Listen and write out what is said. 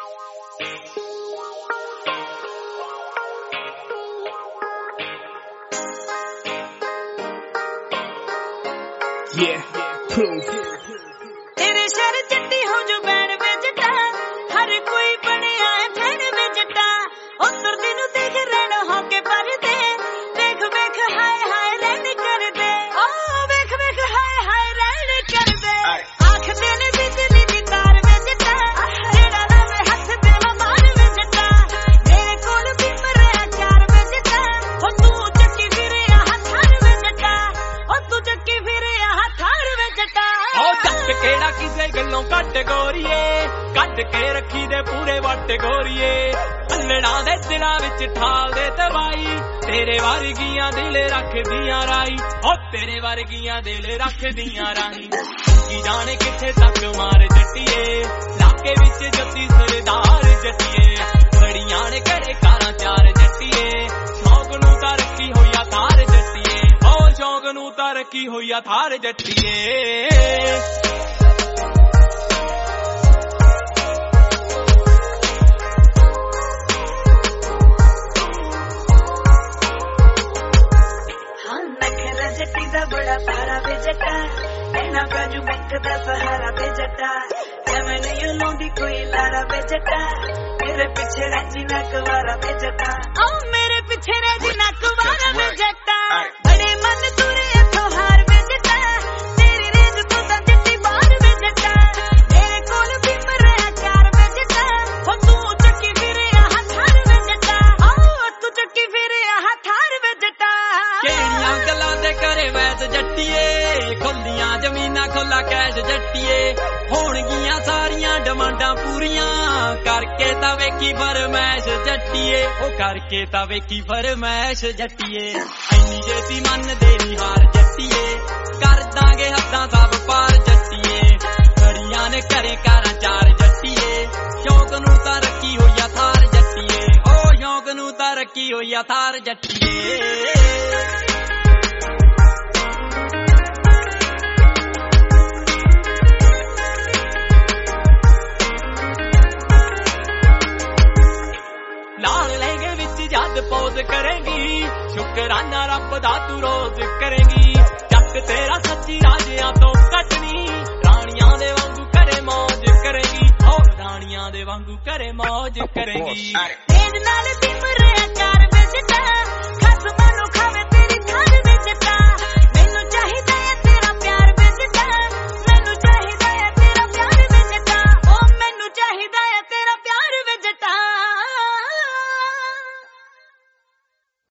Yeah, proof. तेरे शहर चिट्टी हो जो बैठ बेचटा हर कोई बने आए फैन बेचटा उतर दिन देख रहना हो के पर दे देख देख हाय हाय रहने कर दे ओ देख देख हाय हाय रहने कर दे आंख देने बिजली दी तार बेचटा जेड़ा ना मैं हथ दे मार बेचटा मेरे कोल भी मरे चार बेचटा ओ तू चक्की फिरे हथार बेचटा ओ तू चक्की फिरे हथार बेचटा ओ जट केड़ा किसे गल्लों घट गोरीए कट के रखी दे पूरे वट गोरीए अल्लड़ा दे दिलां विच ठाल दे दवाई तेरे वर्गियां दिल रखदियां राई ओ तेरे वर्गियां दिल रखदियां राई की जाने किथे तक मार जट्टीए लाके विच जत्ती सरदार जट्टीए बड़ियां ने घरे कारां चार जट्टीए शौक नूं तां रखी होई आ थार जट्टीए ओ शौक नूं तां रखी होई आ थार जट्टीए बड़ा प्यारा बेजटा कहना बाजू बैंक दा सहारा बेजटा जमे नहीं लौंदी कोई लारा बेजटा मेरे पीछे राजी ना कुवारा बेजटा ओ मेरे पीछे राजी ना कुवारा बेजटा बड़े मन तुरे इथों हार बेजटा तेरी रेंज तो दा जट्टी बाहर बेजटा मेरे कोल भी मरे चार बेजटा ओ तू चक्की फिरे हथार बेजटा ओ तू चक्की फिरे हथार बेजटा केड़ियां गल्लां दे करे वैस जट्टीए खुल्लियां जमीनां खुला कैश जट्टीए होणगियां सारियां डिमांडां पूरियां करके तां वेखी फरमैश जट्टीए ओ करके तां वेखी फरमैश जट्टीए ऐनी जेती मन दे नी हार जट्टीए कर दांगे हद्दां सब पार जट्टीए बड़ियां ने घरे कारां चार जट्टीए शौक नूं तां रखी होई आ थार जट्टीए ओ शौक नूं तां रखी होई आ थार जट्टीए लाल लहंगे विच जद पोज करेंगी शुकराना रब दा तू रोज करेंगी जट तेरा सच्ची राजियां तो कटनी रानियां दे वांगू करे मौज करेंगी ओ रानियां दे वांगू करे मौज करेंगी तेरे नाल दी मरे चार बेजटा